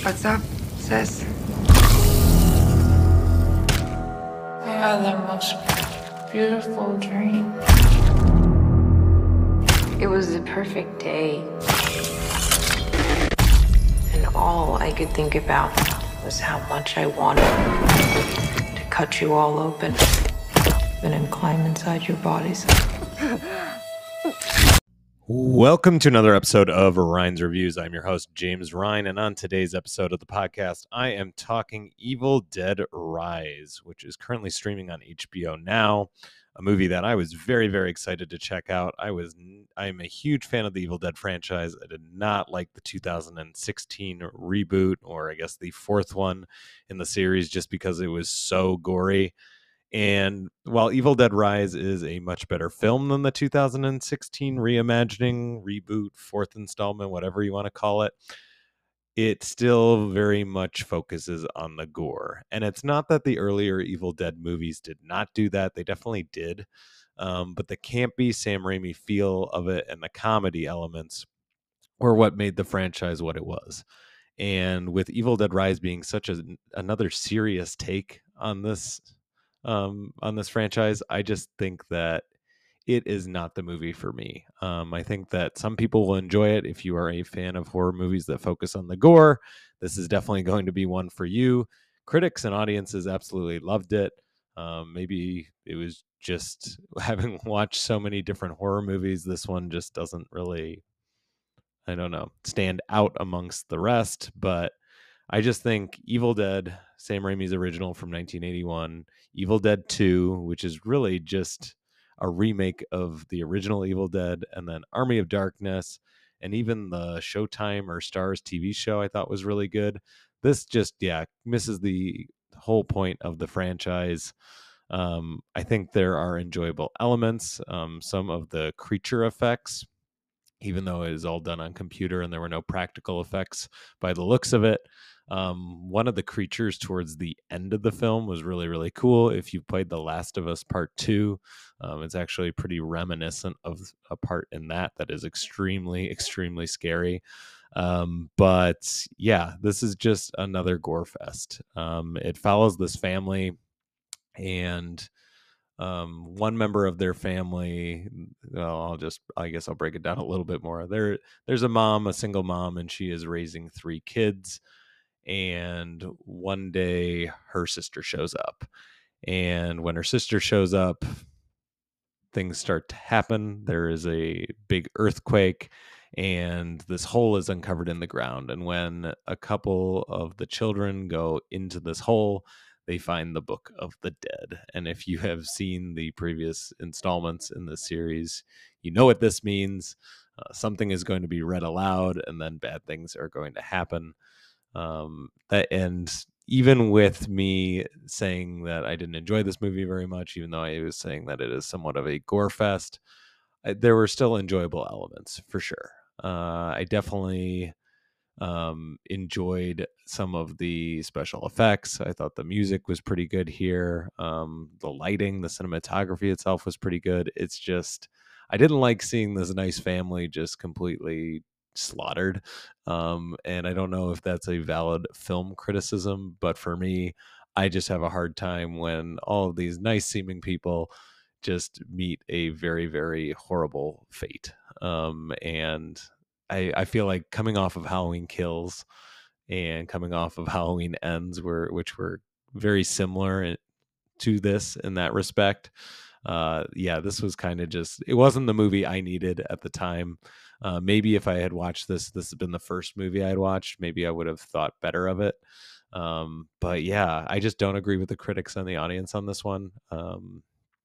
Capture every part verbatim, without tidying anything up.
What's up, sis? I had the most beautiful dream. It was the perfect day. And all I could think about was how much I wanted to cut you all open and then climb inside your bodies. Welcome to another episode of Ryan's Reviews. I'm your host, James Ryan, and on today's episode of the podcast, I am talking Evil Dead Rise, which is currently streaming on H B O Now, a movie that I was very, very excited to check out. I was, I am a huge fan of the Evil Dead franchise. I did not like the two thousand sixteen reboot, or I guess the fourth one in the series, just because it was so gory. And while Evil Dead Rise is a much better film than the two thousand sixteen reimagining, reboot, fourth installment, whatever you want to call it, it still very much focuses on the gore. And it's not that the earlier Evil Dead movies did not do that. They definitely did. Um, but the campy Sam Raimi feel of it and the comedy elements were what made the franchise what it was. And with Evil Dead Rise being such a, another serious take on this um, on this franchise, I just think that it is not the movie for me. Um, I think that some people will enjoy it if you are a fan of horror movies that focus on the gore. This is definitely going to be one for you. Critics and audiences absolutely loved it. Um, maybe it was just having watched so many different horror movies, this one just doesn't really, I don't know, stand out amongst the rest. But I just think Evil Dead, Sam Raimi's original from nineteen eighty-one, Evil Dead two, which is really just a remake of the original Evil Dead, and then Army of Darkness, and even the Showtime or Stars T V show I thought was really good. This just, yeah, misses the whole point of the franchise. Um, I think there are enjoyable elements. Um, some of the creature effects, even though it is all done on computer and there were no practical effects by the looks of it. Um, one of the creatures towards the end of the film was really, really cool. If you played The Last of Us Part two, um, it's actually pretty reminiscent of a part in that that is extremely, extremely scary. Um, but yeah, this is just another gore fest. Um, it follows this family, and um, one member of their family, well, I'll just, I guess I'll break it down a little bit more. There, there's a mom, a single mom, and she is raising three kids. And one day her sister shows up. And when her sister shows up, things start to happen. There is a big earthquake, and this hole is uncovered in the ground. And when a couple of the children go into this hole, they find the Book of the Dead. And if you have seen the previous installments in this series, you know what this means. Uh, something is going to be read aloud, and then bad things are going to happen. Um, that and even with me saying that I didn't enjoy this movie very much, even though I was saying that it is somewhat of a gore fest, I, there were still enjoyable elements for sure. Uh, I definitely um, enjoyed some of the special effects. I thought the music was pretty good here. Um, the lighting, the cinematography itself was pretty good. It's just, I didn't like seeing this nice family just completely slaughtered. Um, and I don't know if that's a valid film criticism, but for me, I just have a hard time when all of these nice seeming people just meet a very, very horrible fate. Um, and I, I feel like coming off of Halloween Kills and coming off of Halloween Ends, were which were very similar to this in that respect. Uh, yeah, this was kind of just, it wasn't the movie I needed at the time. Uh, maybe if I had watched this, this had been the first movie I had watched, maybe I would have thought better of it. Um, but yeah, I just don't agree with the critics and the audience on this one. Um,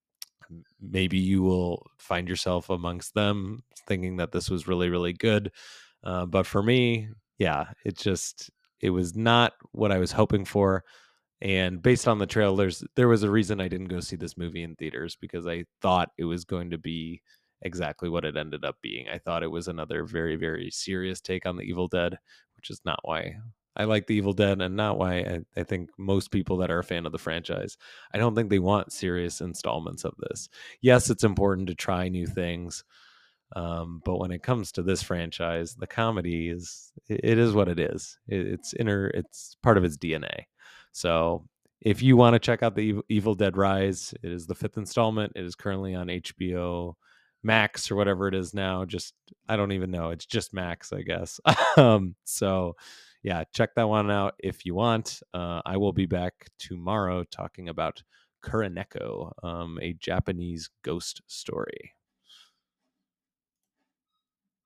maybe you will find yourself amongst them thinking that this was really, really good. Uh, but for me, yeah, it just, it was not what I was hoping for. And based on the trailers, there was a reason I didn't go see this movie in theaters, because I thought it was going to be exactly what it ended up being. I thought it was another very, very serious take on the Evil Dead, which is not why I like the Evil Dead, and not why I, I think most people that are a fan of the franchise, I don't think they want serious installments of this. Yes, it's important to try new things, Um, but when it comes to this franchise, the comedy is it, it is what it is. It, it's inner. It's part of its D N A. So if you want to check out the Evil, Evil Dead Rise, it is the fifth installment. It is currently on H B O Max or whatever it is now. Just I don't even know. It's just Max, I guess. um, so yeah, check that one out if you want. Uh, I will be back tomorrow talking about Kuroneko, um, a Japanese ghost story.